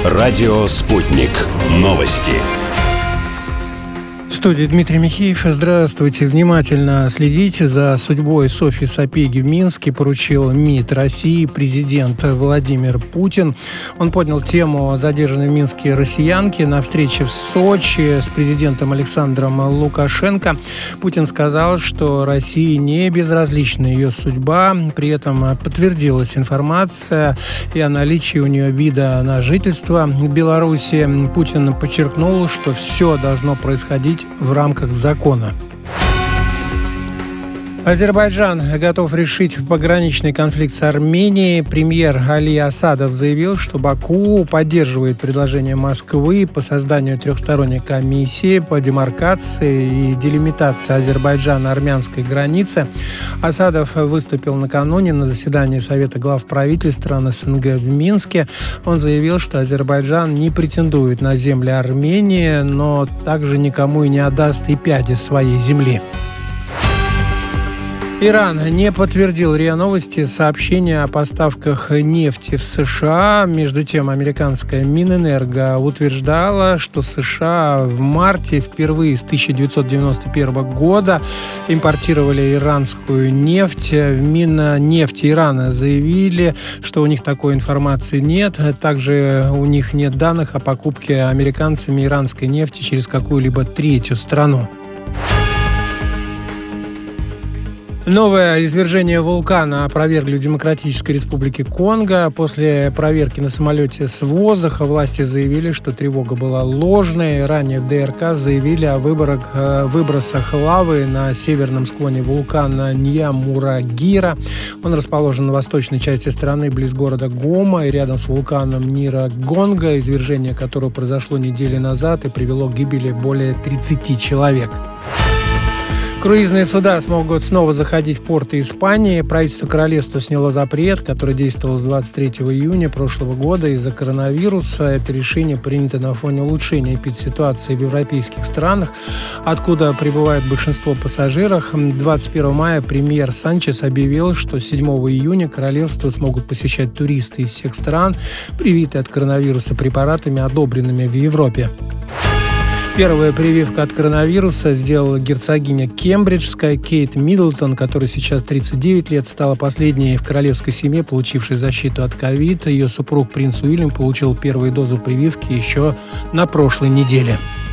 Радио «Спутник». Новости. В студии Дмитрий Михеев. Здравствуйте. Внимательно следите за судьбой Софьи Сапеги в Минске, поручил МИД России президент Владимир Путин. Он поднял тему задержанной в Минске россиянки на встрече в Сочи с президентом Александром Лукашенко. Путин сказал, что России не безразлична ее судьба. При этом подтвердилась информация и о наличии у нее вида на жительство в Беларуси. Путин подчеркнул, что все должно происходить в рамках закона. Азербайджан готов решить пограничный конфликт с Арменией. Премьер Али Асадов заявил, что Баку поддерживает предложение Москвы по созданию трехсторонней комиссии по демаркации и делимитации Азербайджано-армянской границы. Асадов выступил накануне на заседании Совета глав правительств стран СНГ в Минске. Он заявил, что Азербайджан не претендует на земли Армении, но также никому и не отдаст и пяди своей земли. Иран не подтвердил РИА Новости сообщения о поставках нефти в США. Между тем, американская Минэнерго утверждала, что США в марте впервые с 1991 года импортировали иранскую нефть. В Миннефти Ирана заявили, что у них такой информации нет. Также у них нет данных о покупке американцами иранской нефти через какую-либо третью страну. Новое извержение вулкана опровергли в Демократической Республике Конго. После проверки на самолете с воздуха власти заявили, что тревога была ложной. Ранее в ДРК заявили о выбросах лавы на северном склоне вулкана Ньямурагира. Он расположен на восточной части страны, близ города Гома и рядом с вулканом Нирагонга, извержение которого произошло неделю назад и привело к гибели более 30 человек. Круизные суда смогут снова заходить в порты Испании. Правительство королевства сняло запрет, который действовал с 23 июня прошлого года из-за коронавируса. Это решение принято на фоне улучшения эпидситуации в европейских странах, откуда прибывает большинство пассажиров. 21 мая премьер Санчес объявил, что с 7 июня королевство смогут посещать туристы из всех стран, привитые от коронавируса препаратами, одобренными в Европе. Первая прививка от коронавируса сделала герцогиня Кембриджская Кейт Миддлтон, которой сейчас 39 лет, стала последней в королевской семье, получившей защиту от ковид. Ее супруг принц Уильям получил первую дозу прививки еще на прошлой неделе.